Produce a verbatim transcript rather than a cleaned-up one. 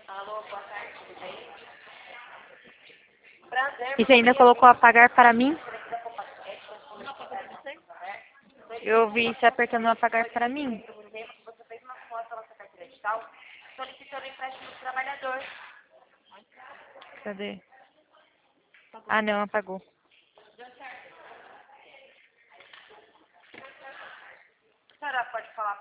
Alô, boa tarde, tudo bem? Prazer, E você ainda colocou apagar para mim? não pagou pra você? Eu vi você apertando apagar para mim. Você fez uma foto da nossa carteira digital solicitando empréstimo do trabalhador. Cadê? Ah, não, apagou. A senhora pode falar